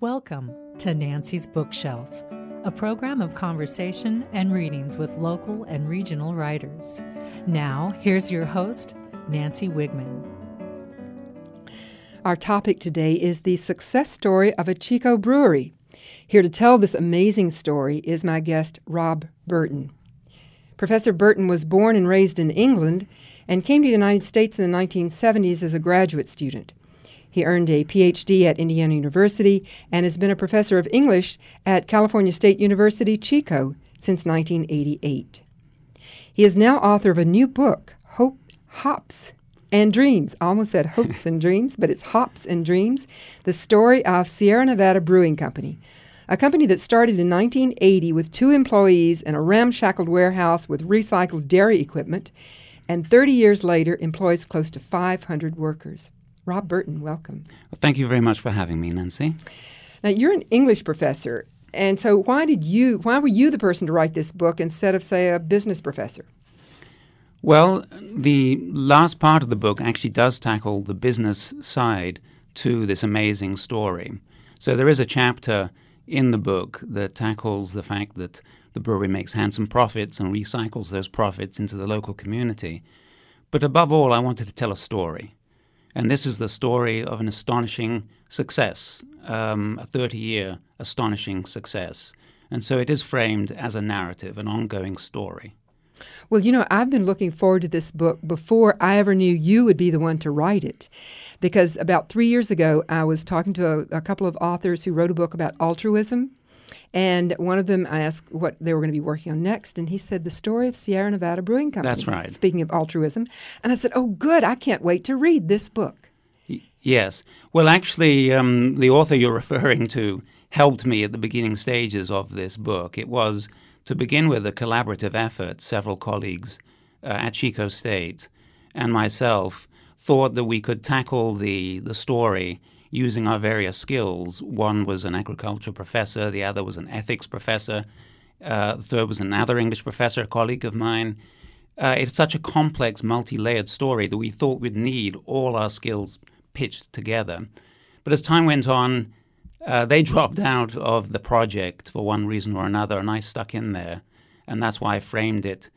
Welcome to Nancy's Bookshelf, a program of conversation and readings with local and regional writers. Now, here's your host, Nancy Wigman. Our topic today is the success story of a Chico brewery. Here to tell this amazing story is my guest, Rob Burton. Professor Burton was born and raised in England and came to the United States in the 1970s as a graduate student. He earned a Ph.D. at Indiana University and has been a professor of English at California State University, Chico, since 1988. He is now author of a new book, Hops and Dreams. I almost said Hopes and Dreams, but it's Hops and Dreams, the story of Sierra Nevada Brewing Company, a company that started in 1980 with 2 employees in a ramshackled warehouse with recycled dairy equipment, and 30 years later employs close to 500 workers. Rob Burton, welcome. Well, thank you very much for having me, Nancy. Now, you're an English professor, and so why were you the person to write this book instead of, say, a business professor? Well, the last part of the book actually does tackle the business side to this amazing story. So there is a chapter in the book that tackles the fact that the brewery makes handsome profits and recycles those profits into the local community. But above all, I wanted to tell a story. And this is the story of an astonishing success, a 30-year astonishing success. And so it is framed as a narrative, an ongoing story. Well, you know, I've been looking forward to this book before I ever knew you would be the one to write it. Because about 3 years ago, I was talking to a couple of authors who wrote a book about altruism. And one of them, I asked what they were going to be working on next, and he said, the story of Sierra Nevada Brewing Company. That's right. Speaking of altruism. And I said, oh, good, I can't wait to read this book. Yes. Well, actually, the author you're referring to helped me at the beginning stages of this book. It was, to begin with, a collaborative effort. Several colleagues at Chico State and myself thought that we could tackle the story using our various skills. One was an agriculture professor, the other was an ethics professor, the third was another English professor, a colleague of mine. It's such a complex, multi-layered story that we thought we'd need all our skills pitched together. But as time went on, they dropped out of the project for one reason or another, and I stuck in there. And that's why I framed it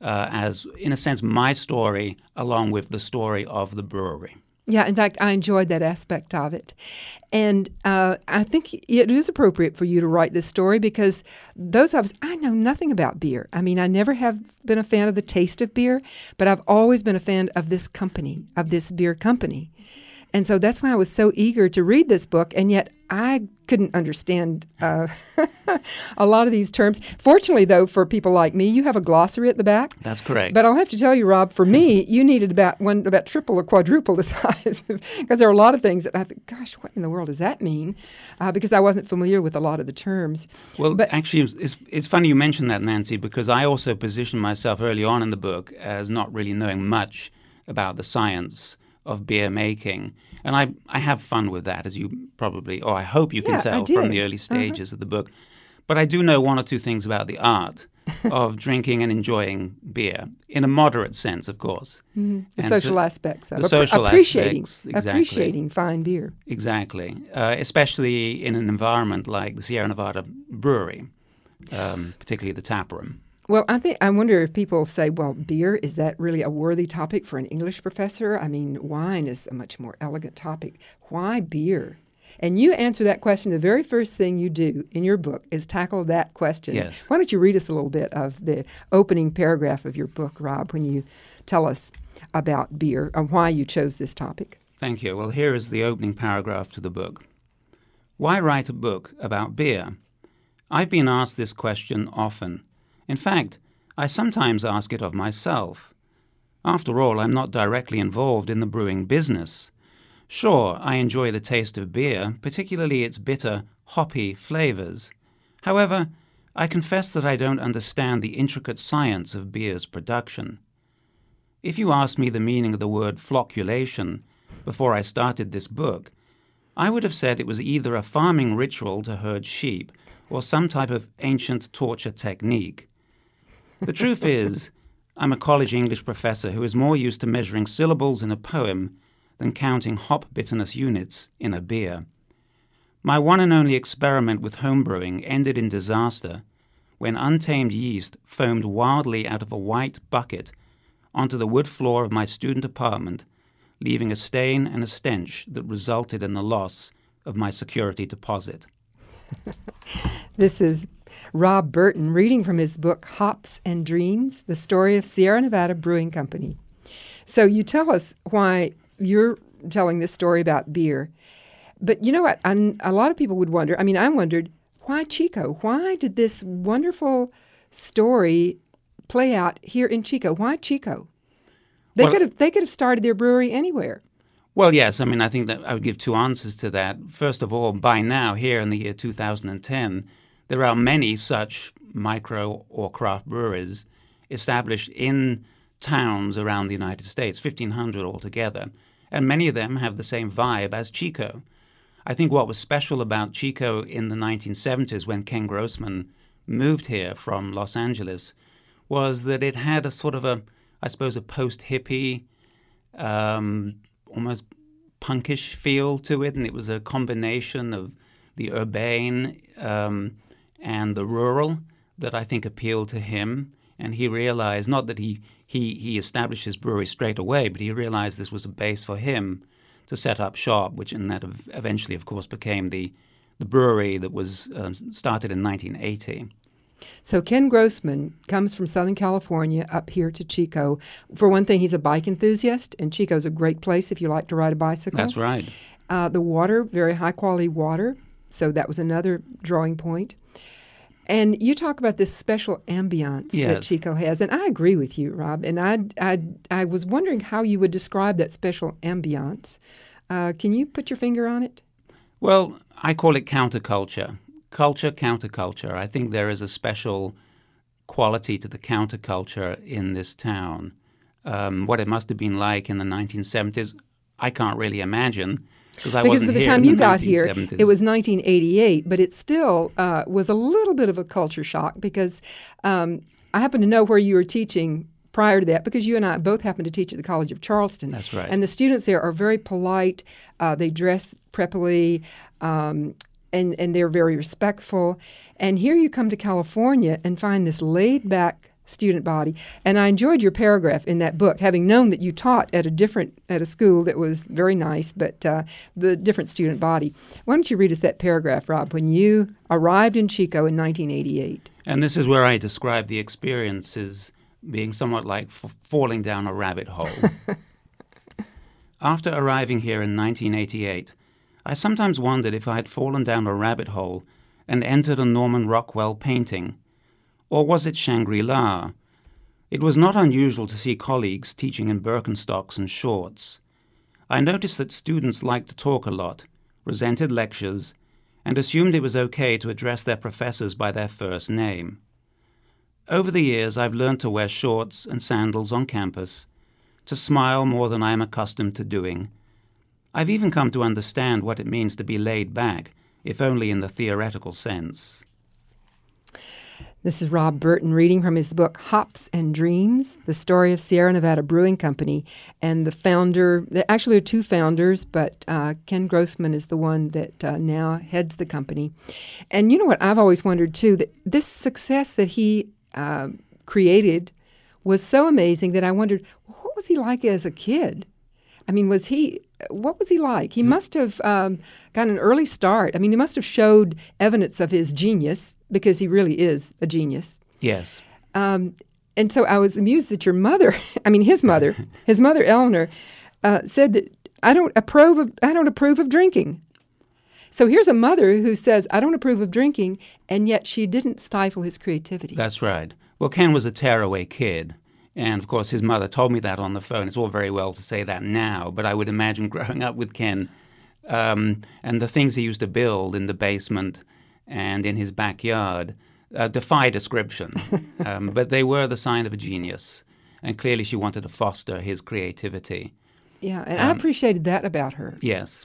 as, in a sense, my story along with the story of the brewery. Yeah, in fact, I enjoyed that aspect of it. And I think it is appropriate for you to write this story because those of us, I know nothing about beer. I mean, I never have been a fan of the taste of beer, but I've always been a fan of this company, of this beer company. And so that's why I was so eager to read this book, and yet I couldn't understand a lot of these terms. Fortunately, though, for people like me, you have a glossary at the back. That's correct. But I'll have to tell you, Rob, for me, you needed about triple or quadruple the size because there are a lot of things that I think, gosh, what in the world does that mean? Because I wasn't familiar with a lot of the terms. Well, actually, it's funny you mention that, Nancy, because I also positioned myself early on in the book as not really knowing much about the science of beer making. And I have fun with that, as you probably, or I hope you can tell from the early stages of the book. But I do know one or two things about the art of drinking and enjoying beer, in a moderate sense, of course. Mm-hmm. The social aspects of it. The social aspects, exactly. Appreciating fine beer. Exactly. Especially in an environment like the Sierra Nevada Brewery, particularly the tap room. Well, I wonder if people say, well, beer, is that really a worthy topic for an English professor? I mean, wine is a much more elegant topic. Why beer? And you answer that question. The very first thing you do in your book is tackle that question. Yes. Why don't you read us a little bit of the opening paragraph of your book, Rob, when you tell us about beer and why you chose this topic? Thank you. Well, here is the opening paragraph to the book. Why write a book about beer? I've been asked this question often. In fact, I sometimes ask it of myself. After all, I'm not directly involved in the brewing business. Sure, I enjoy the taste of beer, particularly its bitter, hoppy flavors. However, I confess that I don't understand the intricate science of beer's production. If you asked me the meaning of the word flocculation before I started this book, I would have said it was either a farming ritual to herd sheep or some type of ancient torture technique. The truth is, I'm a college English professor who is more used to measuring syllables in a poem than counting hop bitterness units in a beer. My one and only experiment with homebrewing ended in disaster when untamed yeast foamed wildly out of a white bucket onto the wood floor of my student apartment, leaving a stain and a stench that resulted in the loss of my security deposit. This is Rob Burton reading from his book, Hops and Dreams, The Story of Sierra Nevada Brewing Company. So you tell us why you're telling this story about beer. But you know what? A lot of people would wonder, I wondered, why Chico? Why did this wonderful story play out here in Chico? Why Chico? They could have started their brewery anywhere. Well, yes. I think that I would give two answers to that. First of all, by now, here in the year 2010, there are many such micro or craft breweries established in towns around the United States, 1,500 altogether, and many of them have the same vibe as Chico. I think what was special about Chico in the 1970s when Ken Grossman moved here from Los Angeles was that it had a sort of a post-hippie, almost punkish feel to it, and it was a combination of the urbane and the rural that I think appealed to him. And he realized, not that he established his brewery straight away, but he realized this was a base for him to set up shop, which in that eventually, of course, became the brewery that was started in 1980. So Ken Grossman comes from Southern California up here to Chico. For one thing, he's a bike enthusiast, and Chico's a great place if you like to ride a bicycle. That's right. The water, very high-quality water, so that was another drawing point. And you talk about this special ambiance that Chico has, and I agree with you, Rob. And I was wondering how you would describe that special ambiance. Can you put your finger on it? Well, I call it counterculture. Culture, counterculture. I think there is a special quality to the counterculture in this town. What it must have been like in the 1970s, I can't really imagine. Because by the time you got here, it was 1988, but it still was a little bit of a culture shock because I happen to know where you were teaching prior to that because you and I both happened to teach at the College of Charleston. That's right. And the students there are very polite. They dress preppily, and they're very respectful. And here you come to California and find this laid-back student body. And I enjoyed your paragraph in that book, having known that you taught at a school that was very nice, but the different student body. Why don't you read us that paragraph, Rob, when you arrived in Chico in 1988? And this is where I describe the experiences being somewhat like falling down a rabbit hole. After arriving here in 1988, I sometimes wondered if I had fallen down a rabbit hole and entered a Norman Rockwell painting. Or was it Shangri-La? It was not unusual to see colleagues teaching in Birkenstocks and shorts. I noticed that students liked to talk a lot, resented lectures, and assumed it was okay to address their professors by their first name. Over the years, I've learned to wear shorts and sandals on campus, to smile more than I am accustomed to doing. I've even come to understand what it means to be laid back, if only in the theoretical sense. This is Rob Burton reading from his book, Hops and Dreams, The Story of Sierra Nevada Brewing Company. And the founder, there actually are two founders, but Ken Grossman is the one that now heads the company. And you know what I've always wondered, too, that this success that he created was so amazing that I wondered, what was he like as a kid? What was he like? He must have got an early start. He must have showed evidence of his genius because he really is a genius. Yes. And so I was amused that your mother, his mother Eleanor, said that I don't approve of drinking. So here's a mother who says, I don't approve of drinking, and yet she didn't stifle his creativity. That's right. Well, Ken was a tearaway kid. And, of course, his mother told me that on the phone. It's all very well to say that now, but I would imagine growing up with Ken and the things he used to build in the basement and in his backyard defy description. But they were the sign of a genius. And clearly she wanted to foster his creativity. Yeah, and I appreciated that about her. Yes.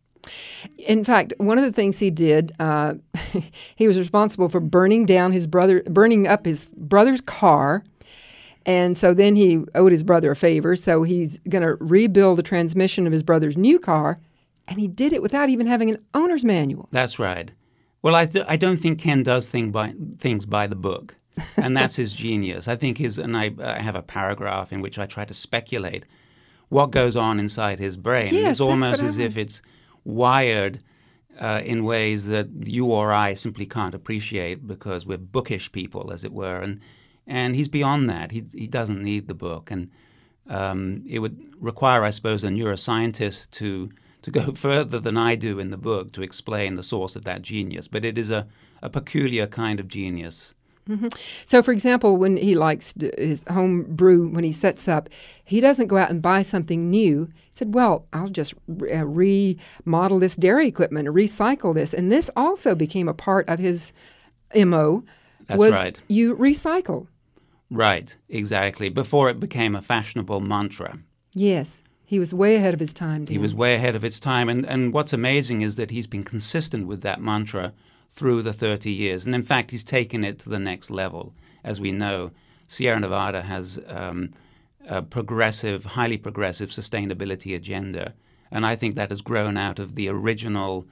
In fact, one of the things he did, he was responsible for burning up his brother's car. And so then he owed his brother a favor, so he's going to rebuild the transmission of his brother's new car And he did it without even having an owner's manual. That's right. Well, I don't think Ken does things by the book, and that's his genius. I think I have a paragraph in which I try to speculate what goes on inside his brain. Yes, it's almost that's as if it's wired in ways that you or I simply can't appreciate because we're bookish people, as it were. And he's beyond that. He doesn't need the book. And it would require, I suppose, a neuroscientist to go further than I do in the book to explain the source of that genius. But it is a peculiar kind of genius. Mm-hmm. So, for example, when he likes his home brew, when he sets up, he doesn't go out and buy something new. He said, well, I'll just remodel this dairy equipment, recycle this. And this also became a part of his MO. That's was right. You recycle. Right, exactly. Before it became a fashionable mantra. Yes. He was way ahead of his time. He was way ahead of its time. And what's amazing is that he's been consistent with that mantra through the 30 years. And in fact, he's taken it to the next level. As we know, Sierra Nevada has a progressive, highly progressive sustainability agenda. And I think that has grown out of the original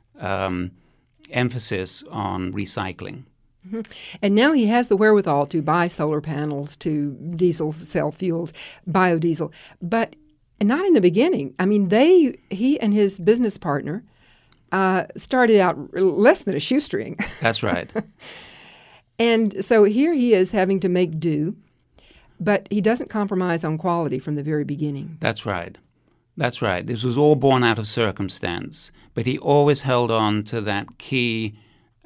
emphasis on recycling. Mm-hmm. And now he has the wherewithal to buy solar panels, to diesel cell fuels, biodiesel. But not in the beginning. I mean, he and his business partner started out less than a shoestring. That's right. And so here he is having to make do, but he doesn't compromise on quality from the very beginning. That's right. That's right. This was all born out of circumstance, but he always held on to that key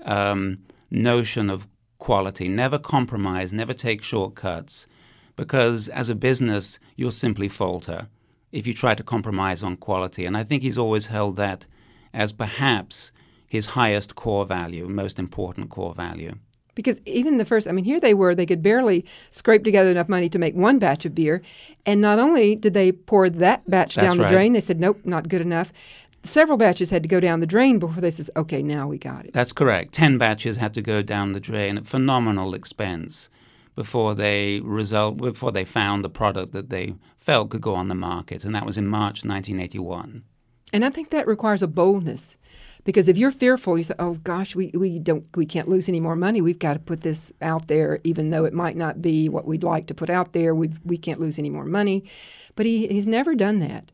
notion of quality. Never compromise, never take shortcuts, because as a business, you'll simply falter if you try to compromise on quality. And I think he's always held that as perhaps his highest core value, most important core value. Because even the first, here they could barely scrape together enough money to make one batch of beer. And not only did they pour that batch down the drain, they said, nope, not good enough. Several batches had to go down the drain before they said, okay, now we got it. That's correct. 10 batches had to go down the drain at phenomenal expense before they found the product that they felt could go on the market. And that was in March 1981. And I think that requires a boldness, because if you're fearful, you say, "Oh gosh, we can't lose any more money. We've got to put this out there, even though it might not be what we'd like to put out there. We can't lose any more money." But he's never done that.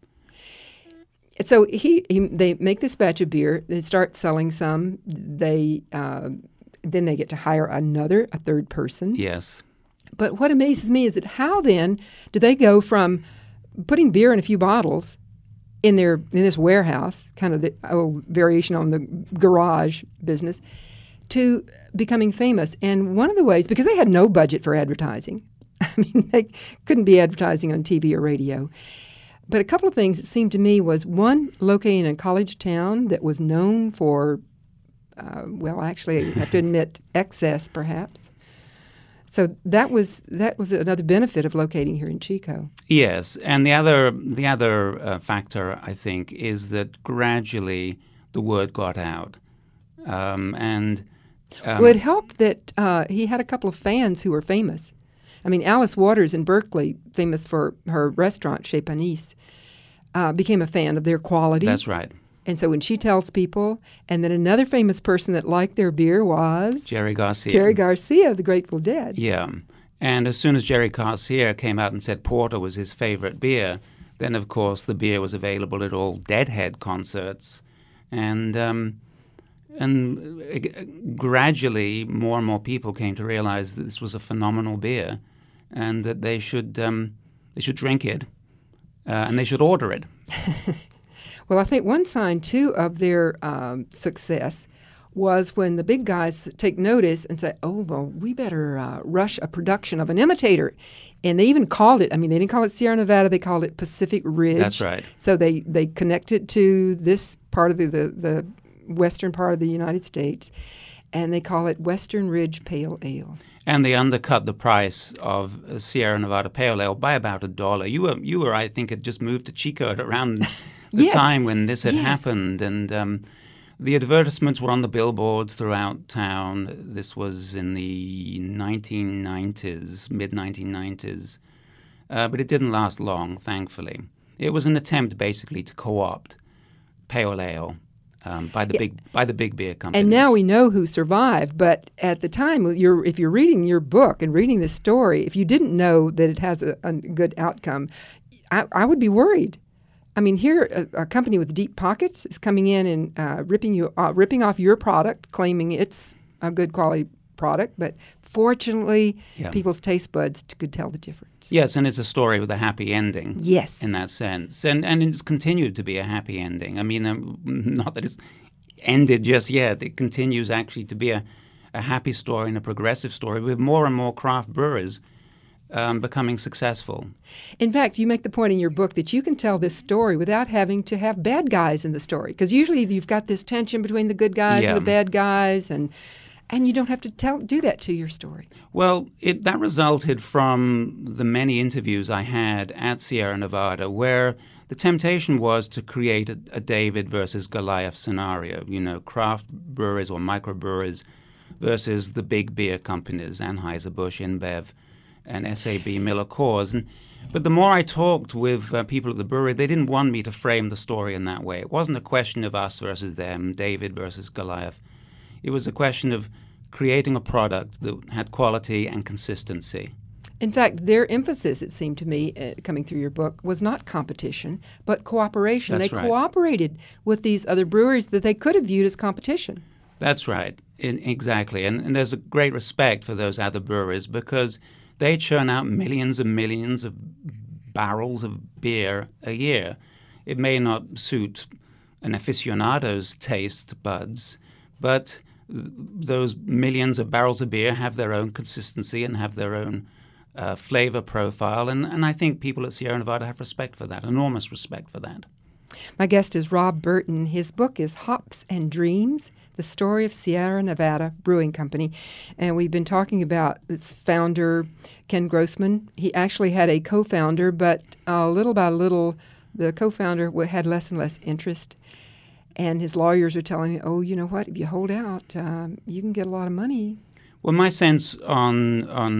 So they make this batch of beer. They start selling some. Then they get to hire a third person. Yes. But what amazes me is that how then do they go from putting beer in a few bottles in this warehouse, kind of the variation on the garage business, to becoming famous? And one of the ways, because they had no budget for advertising. They couldn't be advertising on TV or radio. But a couple of things, it seemed to me, was one, located in a college town that was known for, actually, I have to admit, excess, perhaps. So that was another benefit of locating here in Chico. Yes, and the other factor, I think, is that gradually the word got out, it helped that he had a couple of fans who were famous. Alice Waters in Berkeley, famous for her restaurant Chez Panisse, became a fan of their quality. That's right. And so when she tells people, and then another famous person that liked their beer was Jerry Garcia. Jerry Garcia of the Grateful Dead. Yeah. And as soon as Jerry Garcia came out and said porter was his favorite beer, then, of course, the beer was available at all Deadhead concerts. And gradually, more and more people came to realize that this was a phenomenal beer and that they should drink it and they should order it. Well, I think one sign, too, of their success was when the big guys take notice and say, oh, well, we better rush a production of an imitator. And they even called it, they didn't call it Sierra Nevada, they called it Pacific Ridge. That's right. So they connected to this part of the western part of the United States, and they call it Western Ridge Pale Ale. And they undercut the price of Sierra Nevada Pale Ale by about $1. You were, I think, had just moved to Chico at around the time when this had happened, and the advertisements were on the billboards throughout town. This was in the 1990s, mid-1990s, but it didn't last long, thankfully. It was an attempt, basically, to co-opt pale ale by the big beer companies. And now we know who survived. But at the time, if you're reading your book and reading this story, if you didn't know that it has a good outcome, I would be worried. I mean, here a company with deep pockets is coming in and ripping off your product, claiming it's a good quality product, but fortunately, people's taste buds could tell the difference. Yes, and it's a story with a happy ending. Yes. In that sense. And it's continued to be a happy ending. I mean, not that it's ended just yet. It continues actually to be a happy story and a progressive story with more and more craft brewers becoming successful. In fact, you make the point in your book that you can tell this story without having to have bad guys in the story. Because usually you've got this tension between the good guys and the bad guys, and you don't have to do that to your story. Well, that resulted from the many interviews I had at Sierra Nevada where the temptation was to create a David versus Goliath scenario, craft breweries or microbreweries versus the big beer companies, Anheuser-Busch, InBev, and SAB Miller-Coors. But the more I talked with people at the brewery, they didn't want me to frame the story in that way. It wasn't a question of us versus them, David versus Goliath. It was a question of creating a product that had quality and consistency. In fact, their emphasis, it seemed to me, coming through your book, was not competition, but cooperation. That's they right. cooperated with these other breweries that they could have viewed as competition. That's right, exactly. And there's a great respect for those other breweries because they churn out millions and millions of barrels of beer a year. It may not suit an aficionado's taste buds, but those millions of barrels of beer have their own consistency and have their own flavor profile. And I think people at Sierra Nevada have respect for that, enormous respect for that. My guest is Rob Burton. His book is Hops and Dreams, The Story of Sierra Nevada Brewing Company. And we've been talking about its founder, Ken Grossman. He actually had a co-founder, but little by little, the co-founder had less and less interest. And his lawyers are telling him, oh, you know what, if you hold out, you can get a lot of money. Well, my sense on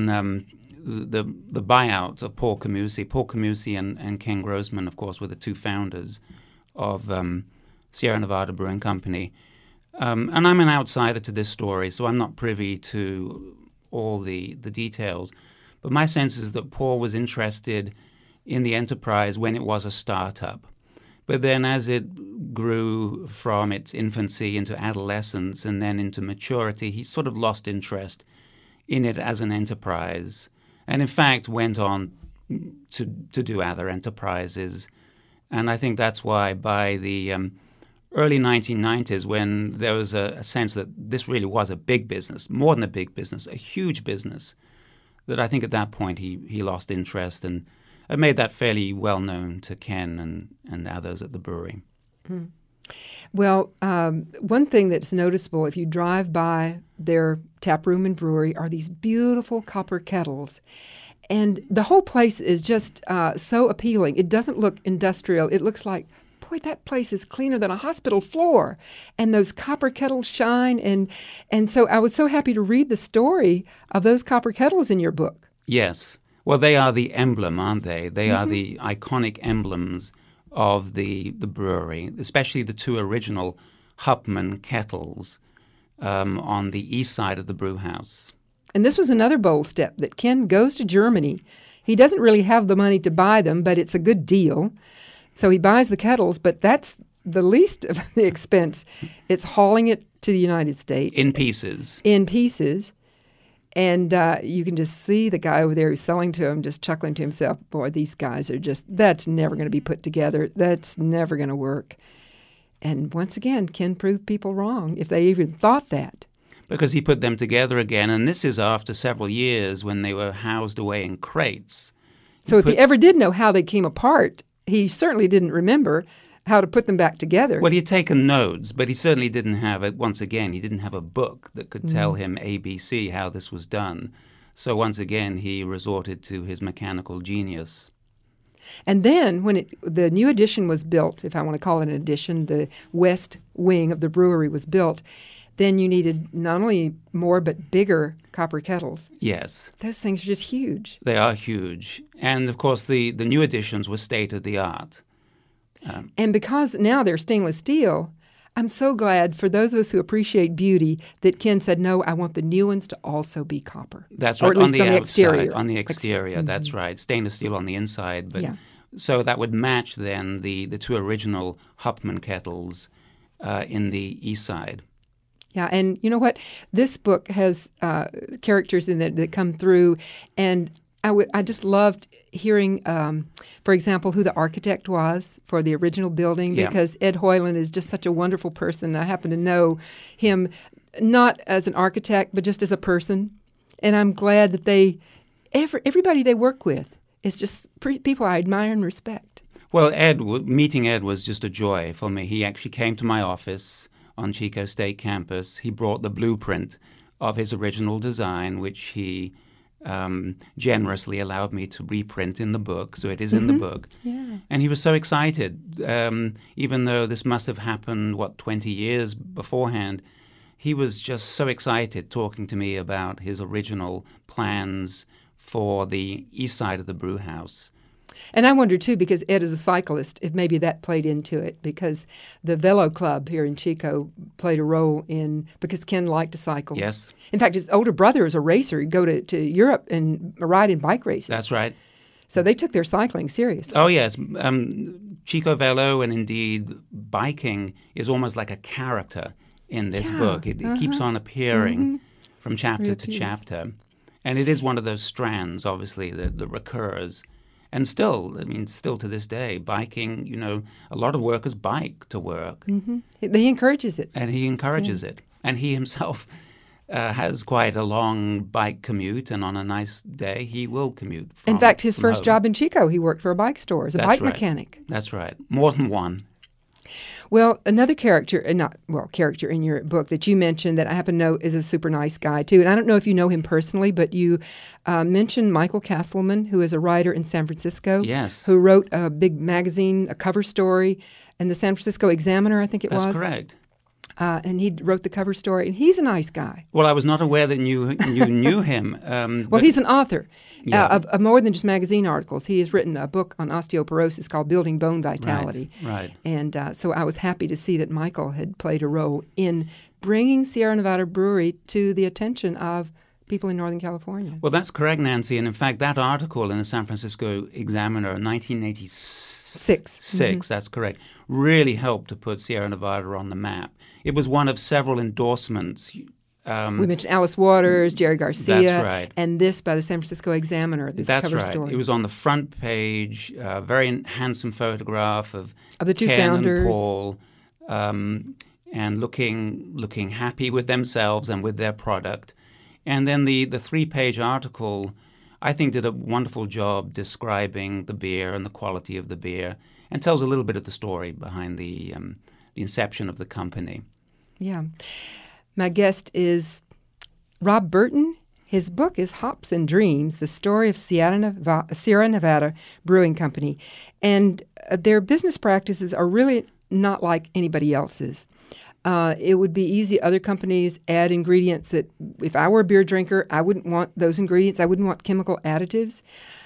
the buyout of Paul Camusi and Ken Grossman, of course, were the two founders of Sierra Nevada Brewing Company. And I'm an outsider to this story, so I'm not privy to all the details. But my sense is that Paul was interested in the enterprise when it was a startup. But then as it grew from its infancy into adolescence and then into maturity, he sort of lost interest in it as an enterprise. And in fact went on to do other enterprises. And I think that's why by the early 1990s, when there was a sense that this really was a big business, more than a big business, a huge business, that I think at that point he lost interest and made that fairly well known to Ken and others at the brewery. Mm. Well, one thing that's noticeable if you drive by their tap room and brewery are these beautiful copper kettles. And the whole place is just so appealing. It doesn't look industrial. It looks like, boy, that place is cleaner than a hospital floor. And those copper kettles shine. And so I was so happy to read the story of those copper kettles in your book. Yes. Well, they are the emblem, aren't they? They are the iconic emblems of the brewery, especially the two original Hupman kettles on the east side of the brew house. And this was another bold step, that Ken goes to Germany. He doesn't really have the money to buy them, but it's a good deal. So he buys the kettles, but that's the least of the expense. It's hauling it to the United States. In pieces. In pieces. And you can just see the guy over there who's selling to him just chuckling to himself, boy, these guys are just, that's never going to be put together. That's never going to work. And once again, Ken proved people wrong if they even thought that. Because he put them together again, and this is after several years when they were housed away in crates. So if he ever did know how they came apart, he certainly didn't remember how to put them back together. Well, he had taken notes, but he certainly didn't have it. Once again, he didn't have a book that could tell him ABC, how this was done. So once again, he resorted to his mechanical genius. And then when the new addition was built, if I want to call it an addition, the west wing of the brewery was built, then you needed not only more but bigger copper kettles. Yes. Those things are just huge. They are huge. And, of course, the new additions were state-of-the-art. And because now they're stainless steel, I'm so glad for those of us who appreciate beauty that Ken said, no, I want the new ones to also be copper. That's right, or at least on the exterior. On the exterior, that's right. Stainless steel on the inside. But Yeah. So that would match then the two original Hupman kettles in the east side. Yeah, and you know what? This book has characters in it that come through, and I just loved hearing, for example, who the architect was for the original building, Yeah. because Ed Hoyland is just such a wonderful person. I happen to know him not as an architect, but just as a person, and I'm glad that everybody they work with is just people I admire and respect. Well, meeting Ed was just a joy for me. He actually came to my office on Chico State campus. He brought the blueprint of his original design, which he generously allowed me to reprint in the book, so it is in the book. Yeah. And he was so excited, even though this must have happened, 20 years beforehand. He was just so excited talking to me about his original plans for the east side of the brew house. And I wonder, too, because Ed is a cyclist, if maybe that played into it, because the Velo Club here in Chico played a role because Ken liked to cycle. Yes. In fact, his older brother is a racer. He'd go to Europe and ride in bike races. That's right. So they took their cycling seriously. Oh, yes. Chico Velo and indeed biking is almost like a character in this book. It keeps on appearing from chapter to chapter. And it is one of those strands, obviously, that recurs. And still to this day, biking, a lot of workers bike to work. Mm-hmm. He encourages it. And he encourages it. And he himself has quite a long bike commute, and on a nice day, he will commute In fact, his from first home. job in Chico, he worked for a bike store as a bike mechanic. That's right. More than one. Well, another character in your book that you mentioned that I happen to know is a super nice guy, too. And I don't know if you know him personally, but you mentioned Michael Castleman, who is a writer in San Francisco. Yes. Who wrote a big magazine, a cover story, and the San Francisco Examiner, I think it was. That's correct. And he wrote the cover story, and he's a nice guy. Well, I was not aware that you knew him. Well, he's an author Yeah. of more than just magazine articles. He has written a book on osteoporosis called Building Bone Vitality. Right. And so I was happy to see that Michael had played a role in bringing Sierra Nevada Brewery to the attention of people in Northern California. Well, that's correct, Nancy. And in fact, that article in the San Francisco Examiner in 1986, that's correct, really helped to put Sierra Nevada on the map. It was one of several endorsements. We mentioned Alice Waters, Jerry Garcia, That's right. and this by the San Francisco Examiner, this That's cover right. story. It was on the front page, a very handsome photograph of the two Ken founders. and Paul, and looking happy with themselves and with their product. And then the 3-page article, I think, did a wonderful job describing the beer and the quality of the beer, and tells a little bit of the story behind the inception of the company. Yeah. My guest is Rob Burton. His book is Hops and Dreams, the story of Sierra Nevada Brewing Company. And their business practices are really not like anybody else's. It would be easy. Other companies add ingredients that, if I were a beer drinker, I wouldn't want those ingredients. I wouldn't want chemical additives.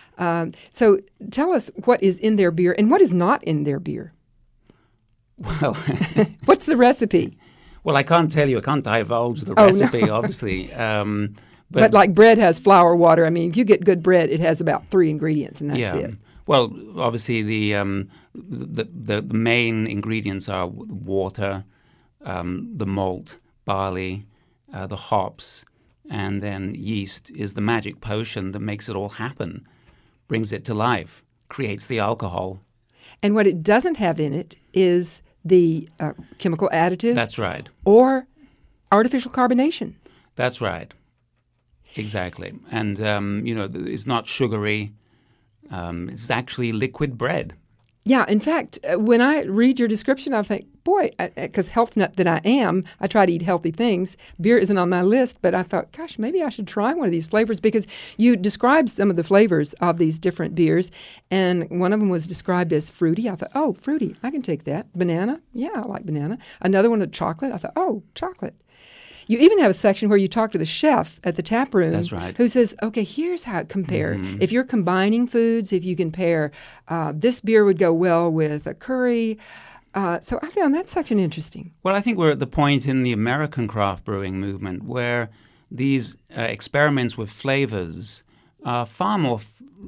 So tell us what is in their beer and what is not in their beer. Well, what's the recipe? Well, I can't tell you. I can't divulge the recipe, no. Obviously. But like bread has flour, water. I mean, if you get good bread, it has about 3 ingredients, and that's it. Well, obviously the main ingredients are water, the malt, barley, the hops, and then yeast is the magic potion that makes it all happen, brings it to life, creates the alcohol. And what it doesn't have in it is the chemical additives. That's right. Or artificial carbonation. That's right. Exactly. And, it's not sugary. It's actually liquid bread. Yeah. In fact, when I read your description, I think, boy, because health nut that I am, I try to eat healthy things. Beer isn't on my list, but I thought, gosh, maybe I should try one of these flavors, because you described some of the flavors of these different beers, and one of them was described as fruity. I thought, oh, fruity, I can take that. Banana, yeah, I like banana. Another one, chocolate. I thought, oh, chocolate. You even have a section where you talk to the chef at the tap room. That's right. Who says, okay, here's how it compare. If you're combining foods, if you compare, this beer would go well with a curry. So I found that section interesting. Well, I think we're at the point in the American craft brewing movement where these experiments with flavors are far more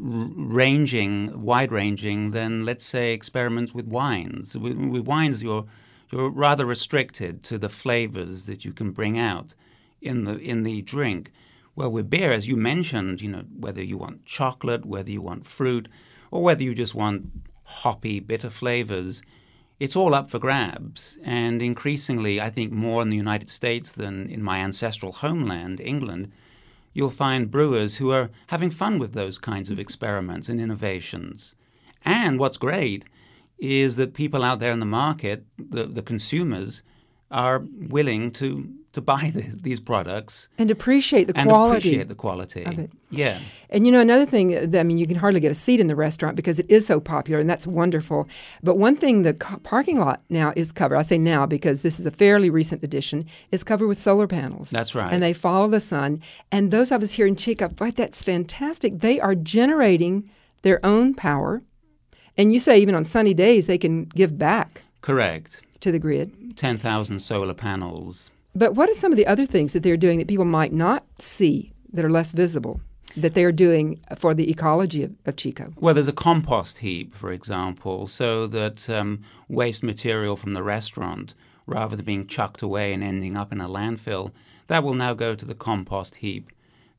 wide-ranging than, let's say, experiments with wines. With wines, you're rather restricted to the flavors that you can bring out in the drink. Well, with beer, as you mentioned, whether you want chocolate, whether you want fruit, or whether you just want hoppy, bitter flavors, it's all up for grabs. And increasingly, I think more in the United States than in my ancestral homeland, England, you'll find brewers who are having fun with those kinds of experiments and innovations. And what's great is that people out there in the market, the consumers, are willing to buy these products. And appreciate the quality. Of it. Yeah. And another thing, you can hardly get a seat in the restaurant because it is so popular, and that's wonderful. But one thing, the parking lot now is covered, I say now because this is a fairly recent addition, is covered with solar panels. That's right. And they follow the sun. And those of us here in Chico, boy, that's fantastic. They are generating their own power. And you say even on sunny days they can give back. Correct. To the grid. 10,000 solar panels. But what are some of the other things that they're doing that people might not see that are less visible that they're doing for the ecology of Chico? Well, there's a compost heap, for example, so that waste material from the restaurant, rather than being chucked away and ending up in a landfill, that will now go to the compost heap.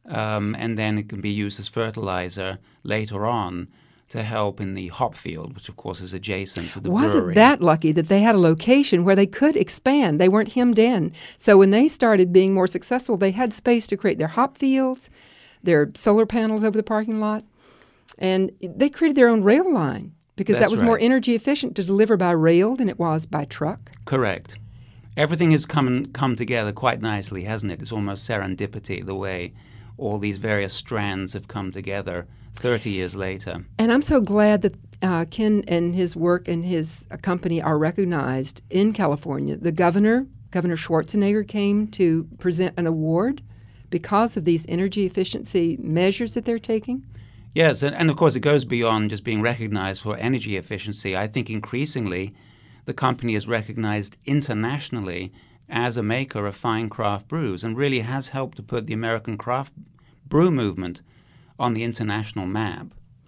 And then it can be used as fertilizer later on to help in the hop field, which of course is adjacent to the brewery. Wasn't that lucky that they had a location where they could expand? They weren't hemmed in. So when they started being more successful, they had space to create their hop fields, their solar panels over the parking lot, and they created their own rail line because that was more energy efficient to deliver by rail than it was by truck. Correct. Everything has come together quite nicely, hasn't it? It's almost serendipity, the way all these various strands have come together 30 years later. And I'm so glad that Ken and his work and his company are recognized in California. The Governor Schwarzenegger, came to present an award because of these energy efficiency measures that they're taking. Yes, and of course it goes beyond just being recognized for energy efficiency. I think increasingly the company is recognized internationally as a maker of fine craft brews and really has helped to put the American craft brew movement on the international map.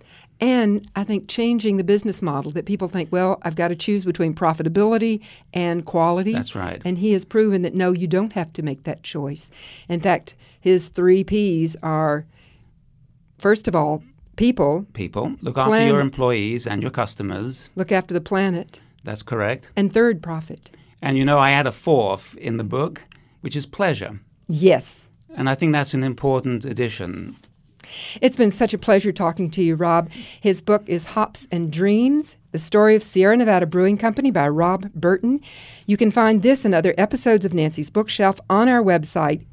And I think changing the business model that people think, well, I've got to choose between profitability and quality. That's right. And he has proven that, no, you don't have to make that choice. In fact, his 3 Ps are, first of all, people. People. Look after your employees and your customers. Look after the planet. That's correct. And third, profit. And I add a 4th in the book, which is pleasure. Yes. And I think that's an important addition. It's been such a pleasure talking to you, Rob. His book is Hops and Dreams, The Story of Sierra Nevada Brewing Company by Rob Burton. You can find this and other episodes of Nancy's Bookshelf on our website,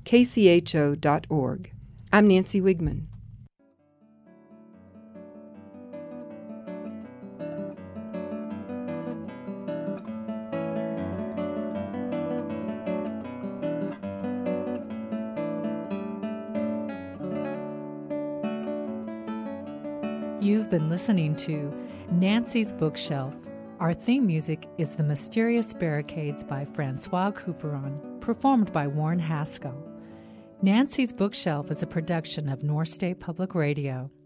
kcho.org. I'm Nancy Wigman. You've been listening to Nancy's Bookshelf. Our theme music is The Mysterious Barricades by Francois Couperin, performed by Warren Haskell. Nancy's Bookshelf is a production of North State Public Radio.